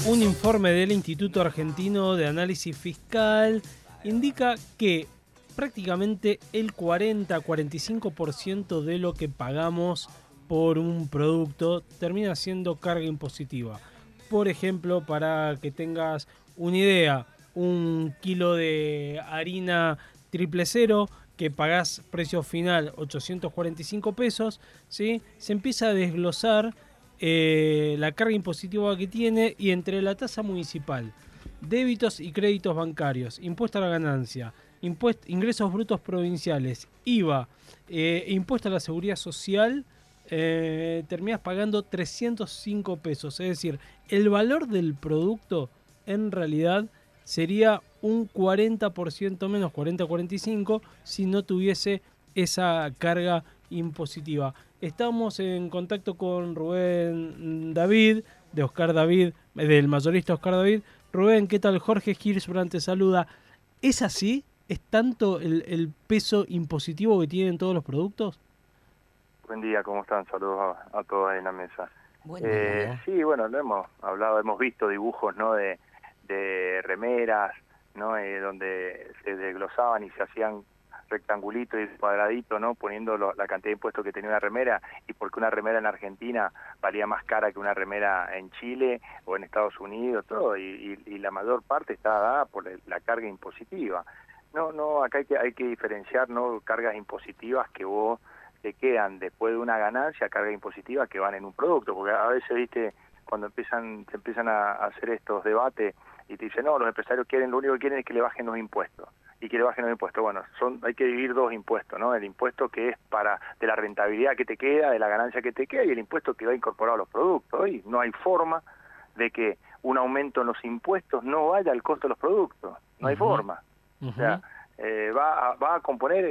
Un informe del Instituto Argentino de Análisis Fiscal indica que prácticamente el 40-45% de lo que pagamos por un producto termina siendo carga impositiva. Por ejemplo, para que tengas una idea, un kilo de harina 000 que pagás precio final 845 pesos, ¿sí? Se empieza a desglosar la carga impositiva que tiene, y entre la tasa municipal, débitos y créditos bancarios, impuesto a la ganancia, ingresos brutos provinciales, IVA, impuesto a la seguridad social, terminas pagando 305 pesos. Es decir, el valor del producto en realidad sería un 40% menos, 40-45, si no tuviese esa carga impositiva. Estamos en contacto con Rubén David, de Oscar David, del mayorista Oscar David. Rubén, ¿qué tal? Jorge Girsbrand te saluda. ¿Es así? ¿Es tanto el peso impositivo que tienen todos los productos? Buen día, ¿cómo están? Saludos a todos ahí en la mesa. Buen día. Sí, bueno, lo hemos hablado, hemos visto dibujos, ¿no?, de remeras, ¿no?, donde se desglosaban y se hacían rectangulitos y cuadraditos, ¿no?, poniendo la cantidad de impuestos que tenía una remera, y porque una remera en Argentina valía más cara que una remera en Chile o en Estados Unidos, todo, y la mayor parte está dada por la carga impositiva. No, acá hay que diferenciar, ¿no?, cargas impositivas que vos te quedan después de una ganancia, carga impositiva que van en un producto, porque a veces, viste, cuando se empiezan a hacer estos debates y te dicen, no, los empresarios lo único que quieren es que le bajen los impuestos, y que le bajen los impuestos. Bueno, hay que dividir dos impuestos, ¿no? El impuesto que es de la rentabilidad que te queda, de la ganancia que te queda, y el impuesto que va incorporado a los productos. Y no hay forma de que un aumento en los impuestos no vaya al costo de los productos, no hay forma. O sea, va a componer,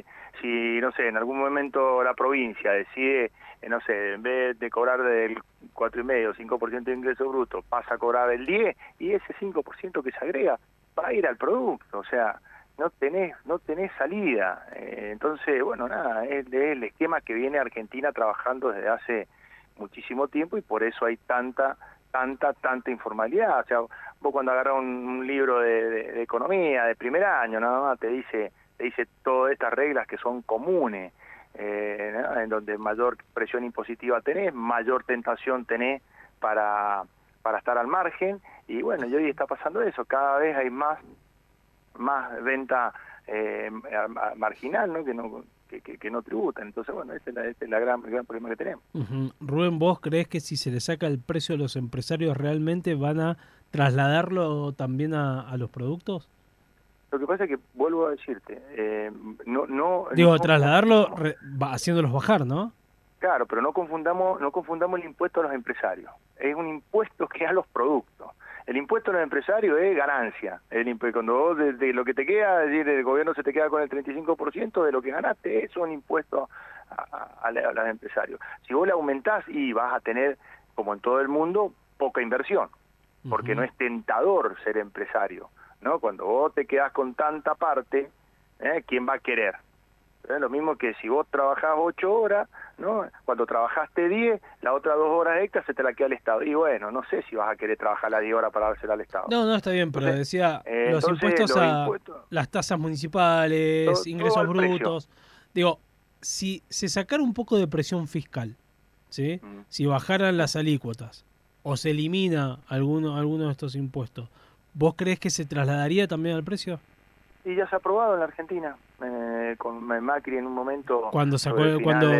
si no sé, en algún momento la provincia decide, no sé, en vez de cobrar del 4,5 o 5% de ingreso bruto, pasa a cobrar el 10%, y ese 5% que se agrega va a ir al producto. O sea, no tenés salida. Entonces, bueno, nada, es el esquema que viene Argentina trabajando desde hace muchísimo tiempo, y por eso hay tanta informalidad. O sea, vos cuando agarrás un libro de economía de primer año, nada más te dice todas estas reglas que son comunes, ¿no?, en donde mayor presión impositiva tenés, mayor tentación tenés para estar al margen. Y bueno, y hoy está pasando eso, cada vez hay más venta marginal, ¿no?, que no tributan. Entonces, bueno, ese es el gran problema que tenemos. Rubén, ¿vos creés que si se le saca el precio a los empresarios realmente van a trasladarlo también a los productos? Lo que pasa es que, vuelvo a decirte, trasladarlo haciéndolos bajar, ¿no? Claro, pero no confundamos el impuesto a los empresarios. Es un impuesto que a los productos. El impuesto a los empresarios es ganancia. Cuando vos de lo que te queda, es decir, el gobierno se te queda con el 35% de lo que ganaste, eso es un impuesto a los empresarios. Si vos le aumentás, y vas a tener, como en todo el mundo, poca inversión, porque no es tentador ser empresario, ¿no? Cuando vos te quedás con tanta parte, ¿quién va a querer? Lo mismo que si vos trabajás 8 horas, ¿no?, cuando trabajaste 10, las otras 2 horas extras se te la queda al Estado. Y bueno, no sé si vas a querer trabajar las 10 horas para dársela al Estado. No, está bien, pero decía los impuestos las tasas municipales, ingresos brutos. Digo, si se sacara un poco de presión fiscal, ¿sí? Si bajaran las alícuotas o se elimina alguno de estos impuestos, ¿vos creés que se trasladaría también al precio? Y ya se ha aprobado en la Argentina, con Macri en un momento, cuando sacó el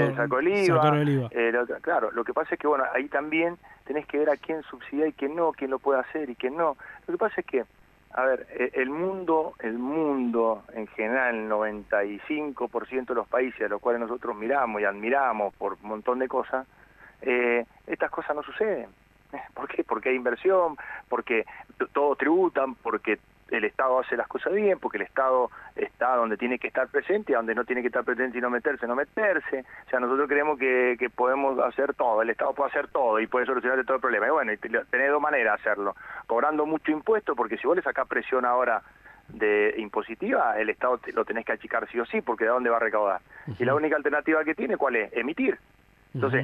IVA. Claro, lo que pasa es que, bueno, ahí también tenés que ver a quién subsidia y quién no, quién lo puede hacer y quién no. Lo que pasa es que, a ver, el mundo en general, el 95% de los países a los cuales nosotros miramos y admiramos por un montón de cosas, estas cosas no suceden. ¿Por qué? Porque hay inversión, porque todos tributan, porque el Estado hace las cosas bien, porque el Estado está donde tiene que estar presente, y donde no tiene que estar presente y no meterse. O sea, nosotros creemos que podemos hacer todo, el Estado puede hacer todo y puede solucionar todo el problema. Y bueno, tenés dos maneras de hacerlo: cobrando mucho impuesto, porque si vos le sacás presión ahora de impositiva, el Estado lo tenés que achicar sí o sí, porque ¿de dónde va a recaudar? Y la única alternativa que tiene, ¿cuál es? Emitir. Entonces,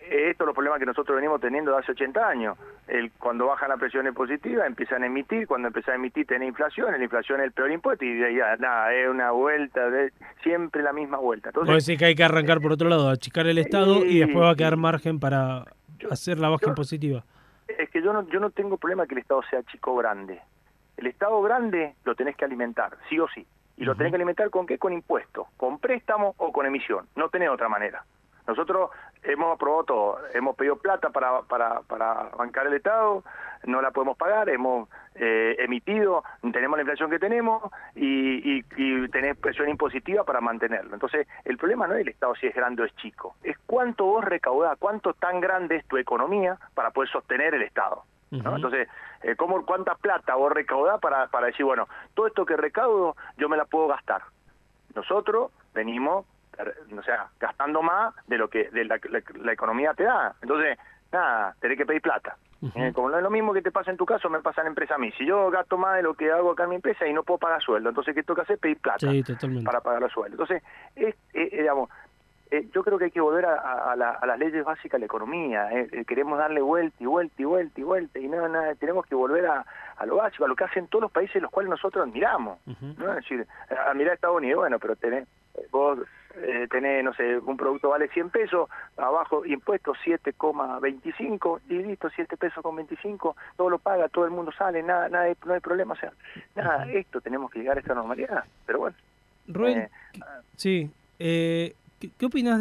Estos son los problemas que nosotros venimos teniendo de hace 80 años. Cuando bajan las presiones positivas, empiezan a emitir, cuando empiezan a emitir tenés inflación, la inflación es el peor impuesto, y ya, nada, es una vuelta, siempre la misma vuelta. Entonces, Vos decís que hay que arrancar por otro lado, achicar el Estado y después va a quedar margen para hacer la baja impositiva. Es que yo no tengo problema que el Estado sea chico o grande. El Estado grande lo tenés que alimentar, sí o sí. ¿Y lo tenés que alimentar con qué? Con impuestos, con préstamo o con emisión. No tenés otra manera. Nosotros hemos aprobado todo, hemos pedido plata para bancar el Estado, no la podemos pagar, hemos emitido, tenemos la inflación que tenemos y tenés presión impositiva para mantenerlo. Entonces, el problema no es el Estado si es grande o es chico, es cuánto vos recaudás, cuánto tan grande es tu economía para poder sostener el Estado, ¿no? Entonces, cuánta plata vos recaudás para decir, bueno, todo esto que recaudo yo me la puedo gastar. Nosotros venimos, o sea, gastando más de lo que la economía te da. Entonces, nada, tenés que pedir plata. Como no es lo mismo que te pasa en tu caso, me pasa en la empresa a mí. Si yo gasto más de lo que hago acá en mi empresa y no puedo pagar sueldo, entonces ¿qué tengo que hacer? Pedir plata para pagar los sueldos. Entonces, digamos, yo creo que hay que volver a las leyes básicas de la economía. Queremos darle vuelta y vuelta y vuelta y vuelta y nada, tenemos que volver a lo básico, a lo que hacen todos los países los cuales nosotros admiramos, ¿no? Es decir, admirar a Estados Unidos, bueno, pero vos tenés, no sé, un producto vale 100 pesos, abajo impuestos 7,25 y listo, 7 pesos con 25, todo lo paga, todo el mundo sale, nada no hay problema, o sea, nada, esto tenemos que llegar a esta normalidad, pero bueno. Rubén, sí, ¿qué opinás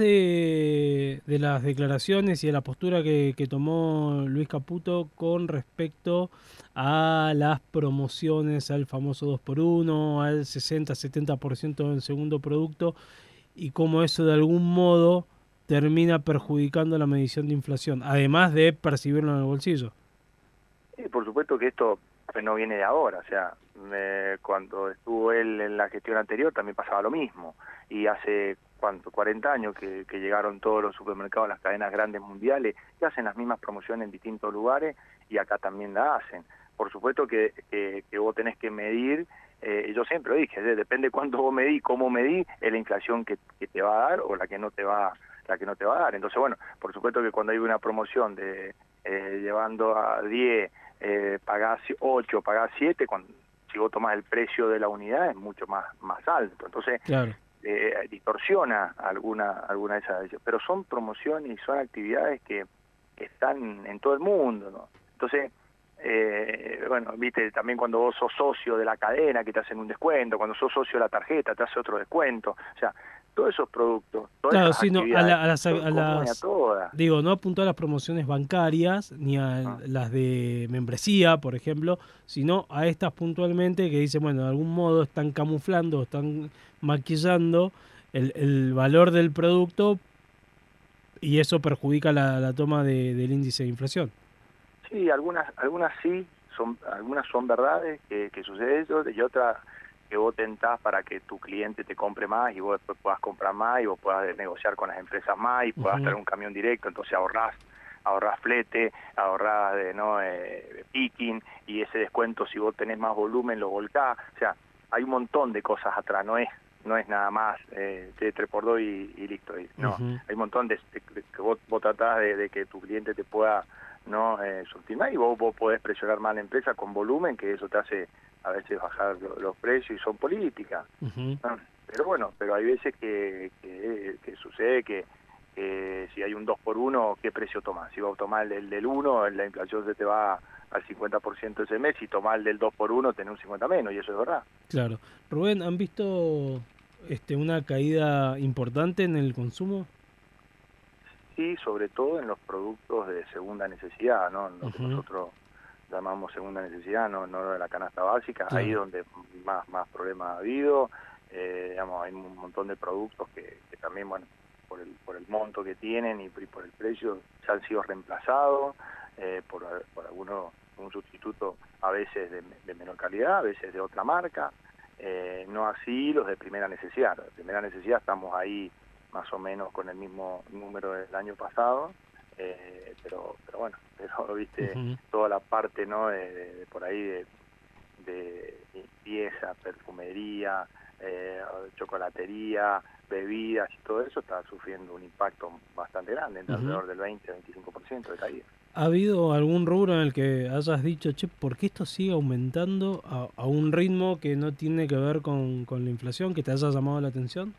de las declaraciones y de la postura que tomó Luis Caputo con respecto a las promociones, al famoso 2x1, al 60-70% del segundo producto, y cómo eso de algún modo termina perjudicando la medición de inflación, además de percibirlo en el bolsillo? Sí, por supuesto que esto no viene de ahora, o sea, cuando estuvo él en la gestión anterior también pasaba lo mismo, y hace 40 años que llegaron todos los supermercados, las cadenas grandes mundiales, que hacen las mismas promociones en distintos lugares, y acá también la hacen. Por supuesto que vos tenés que medir, yo siempre lo dije, depende cuánto vos medís, cómo medís, es la inflación que te va a dar o la que no te va a dar. Entonces, bueno, por supuesto que cuando hay una promoción de llevando a 10, pagás 8, pagás 7, si vos tomás el precio de la unidad es mucho más alto. Entonces, claro, distorsiona alguna de esas, pero son promociones y son actividades que están en todo el mundo, ¿no? Entonces, bueno, viste, también cuando vos sos socio de la cadena que te hacen un descuento, cuando sos socio de la tarjeta te hace otro descuento, o sea, todos esos productos, todas claro, esas sí, no, actividades, a todas. Digo, no apuntó a las promociones bancarias ni a las de membresía, por ejemplo, sino a estas puntualmente que dicen, bueno, de algún modo están camuflando, están maquillando el valor del producto y eso perjudica la toma del índice de inflación. Sí, algunas sí, algunas son verdades que sucede eso, y otras que vos tentás para que tu cliente te compre más y vos después puedas comprar más y vos puedas negociar con las empresas más y puedas traer un camión directo, entonces ahorrás flete, ahorrás picking, y ese descuento si vos tenés más volumen lo volcás, o sea, hay un montón de cosas atrás, no es nada más 3x2 y listo, no, hay un montón de que vos tratás de que tu cliente te pueda surtir más, y vos podés presionar más a la empresa con volumen, que eso te hace a veces bajar los precios, y son políticas. Pero bueno, pero hay veces que sucede que si hay un 2x1, ¿qué precio tomás? Si vos tomás el del 1, la inflación se te va al 50% ese mes, si tomás el del 2x1 tenés un 50 menos, y eso es verdad. Claro. Rubén, ¿han visto una caída importante en el consumo? Sí, sobre todo en los productos de segunda necesidad, ¿no? Lo que nosotros llamamos segunda necesidad, no de la canasta básica, claro. Ahí donde más problemas ha habido, digamos, hay un montón de productos que también, bueno, por el monto que tienen y por el precio, ya han sido reemplazados por un sustituto, a veces de menor calidad, a veces de otra marca, no así los de primera necesidad. Los de primera necesidad estamos ahí más o menos con el mismo número del año pasado, pero bueno, viste, toda la parte, ¿no? De por ahí de limpieza, perfumería, chocolatería, bebidas y todo eso está sufriendo un impacto bastante grande, alrededor del 20-25% de caída. ¿Ha habido algún rubro en el que hayas dicho, che, ¿por qué esto sigue aumentando a un ritmo que no tiene que ver con la inflación, que te haya llamado la atención?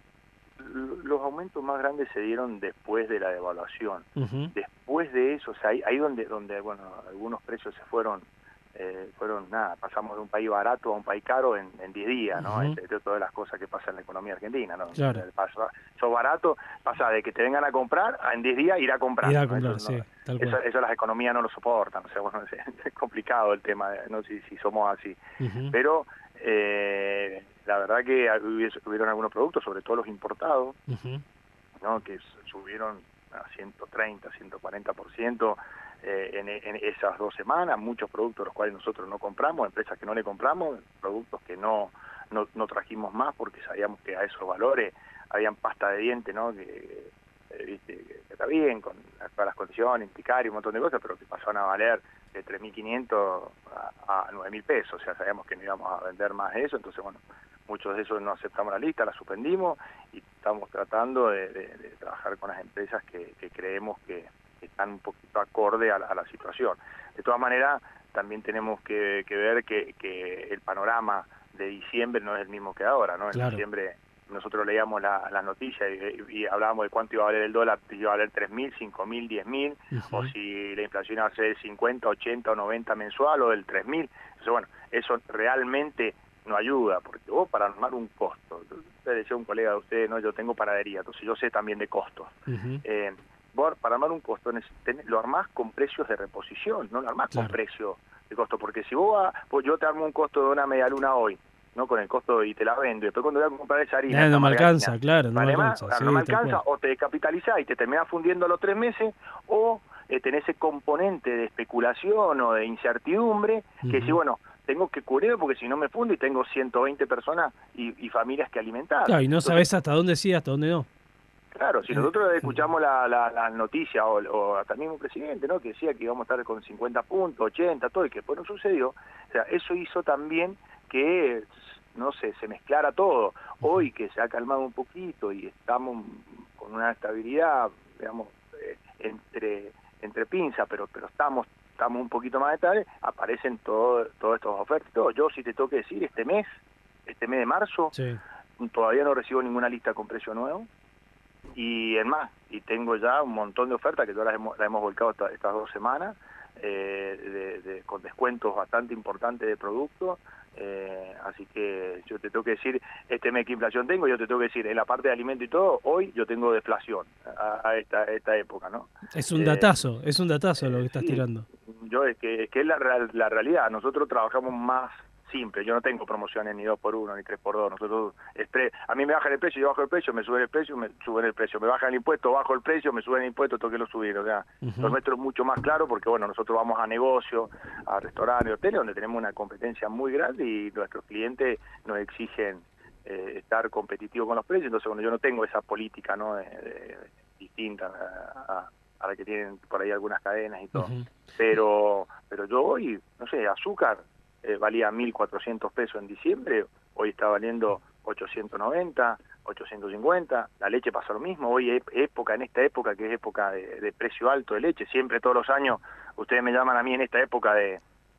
Los aumentos más grandes se dieron después de la devaluación. Uh-huh. Después de eso, o sea, ahí donde bueno, algunos precios se fueron nada, pasamos de un país barato a un país caro en 10 días, ¿no? Uh-huh. Entre todas las cosas que pasan en la economía argentina, ¿no? Claro. Sos barato, pasa de que te vengan a comprar a en 10 días ir a comprar. Ir a ¿no? comprar, Eso, sí, no, tal cual. eso las economías no lo soportan, o sea, bueno, es complicado el tema, no si somos así. Uh-huh. Pero la verdad que hubieron algunos productos, sobre todo los importados, uh-huh, ¿no? Que subieron a 130, 140% en esas 2 semanas, muchos productos los cuales nosotros no compramos, empresas que no le compramos, productos que no trajimos más porque sabíamos que a esos valores habían pasta de dientes, ¿no? Que está bien, con las condiciones, implicar y un montón de cosas, pero que pasaron a valer de 3.500 a 9.000 pesos, o sea, sabíamos que no íbamos a vender más de eso, entonces bueno, muchos de esos no aceptamos la lista, la suspendimos y estamos tratando de trabajar con las empresas que creemos que están un poquito acorde a la situación. De todas maneras, también tenemos que ver que el panorama de diciembre no es el mismo que ahora, ¿no? En claro. diciembre nosotros leíamos las noticias y hablábamos de cuánto iba a valer el dólar, si iba a valer 3.000, 5.000, 10.000, uh-huh, o si la inflación iba a ser del 50, 80 o 90 mensual o del 3.000. Entonces, bueno, eso realmente no ayuda, porque vos para armar un costo, usted decía un colega de ustedes, no, yo tengo panadería, entonces yo sé también de costos. uh-huh. Vos para armar un costo lo armás con precios de reposición, no lo armás claro. con precio de costo, porque si pues yo te armo un costo de una media luna hoy, no con el costo y te la vendo, y después cuando voy a comprar esa harina, no me alcanza, claro, no me alcanza. No me alcanza, o te descapitalizás y te terminás fundiendo a los 3 meses, o tenés ese componente de especulación o de incertidumbre, que uh-huh, si bueno, tengo que cubrir porque si no me fundo y tengo 120 personas y familias que alimentar. Claro, y no sabés hasta dónde sí, hasta dónde no. Claro, si nosotros escuchamos la noticia o hasta el mismo presidente, ¿no? Que decía que íbamos a estar con 50 puntos, 80, todo, y que después no sucedió, o sea, eso hizo también que, no sé, se mezclara todo. Hoy que se ha calmado un poquito y estamos con una estabilidad, digamos, entre pinzas, pero estamos un poquito más estables, aparecen todos estos ofertas. Yo, si te tengo que decir, este mes de marzo, sí, todavía no recibo ninguna lista con precio nuevo. Y es más, y tengo ya un montón de ofertas que todas las hemos volcado estas 2 semanas, con descuentos bastante importantes de productos, así que yo te tengo que decir, este mes que inflación tengo, yo te tengo que decir, en la parte de alimento y todo, hoy yo tengo deflación a esta época, ¿no? Es un datazo lo que estás sí, tirando. Yo es la realidad, nosotros trabajamos más simple, yo no tengo promociones ni 2x1 ni 3x2, nosotros a mí me bajan el precio, yo bajo el precio, me suben el precio, me suben el precio, me bajan el impuesto, bajo el precio, me suben el impuesto, tengo que lo subir, o sea, uh-huh, lo nuestro es mucho más claro porque bueno, nosotros vamos a negocios, a restaurantes, hoteles, donde tenemos una competencia muy grande y nuestros clientes nos exigen estar competitivos con los precios, entonces bueno, yo no tengo esa política, ¿no? Distinta a la que tienen por ahí algunas cadenas y todo, uh-huh, pero yo hoy, no sé, azúcar valía 1.400 pesos en diciembre, hoy está valiendo 890, 850, la leche pasa lo mismo, hoy en esta época que es época de precio alto de leche, siempre todos los años ustedes me llaman a mí en esta época de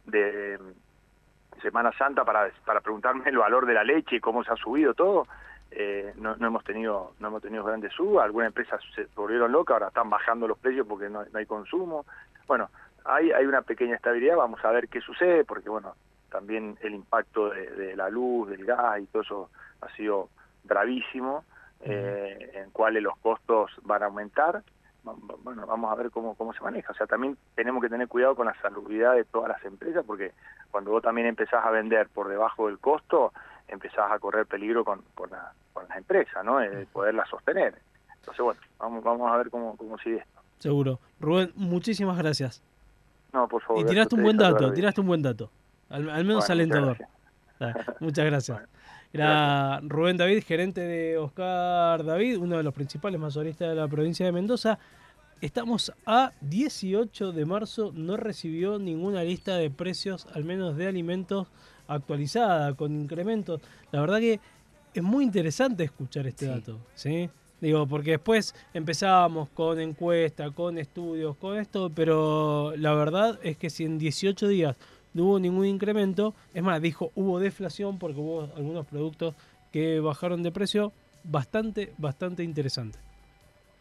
Semana Santa para preguntarme el valor de la leche y cómo se ha subido todo. No hemos tenido grandes subas, algunas empresas se volvieron locas, ahora están bajando los precios porque no hay consumo. Bueno, hay una pequeña estabilidad, vamos a ver qué sucede, porque bueno, también el impacto de la luz, del gas y todo eso ha sido bravísimo, en cuales los costos van a aumentar. Bueno, vamos a ver cómo se maneja. O sea, también tenemos que tener cuidado con la salubridad de todas las empresas, porque cuando vos también empezás a vender por debajo del costo, empezás a correr peligro con las empresas, ¿no? Poderlas sostener. Entonces, bueno, vamos a ver cómo sigue esto. Seguro. Rubén, muchísimas gracias. No, por favor. Y tiraste un buen dato, al menos alentador. Muchas gracias. Bueno, era Rubén David, gerente de Oscar David, uno de los principales mayoristas de la provincia de Mendoza. Estamos a 18 de marzo, no recibió ninguna lista de precios, al menos de alimentos, actualizada, con incrementos. La verdad que Es muy interesante escuchar este Sí. dato, ¿sí? Digo, porque después empezábamos con encuesta, con estudios, con esto, pero la verdad es que si en 18 días no hubo ningún incremento, es más, dijo hubo deflación porque hubo algunos productos que bajaron de precio, bastante interesante.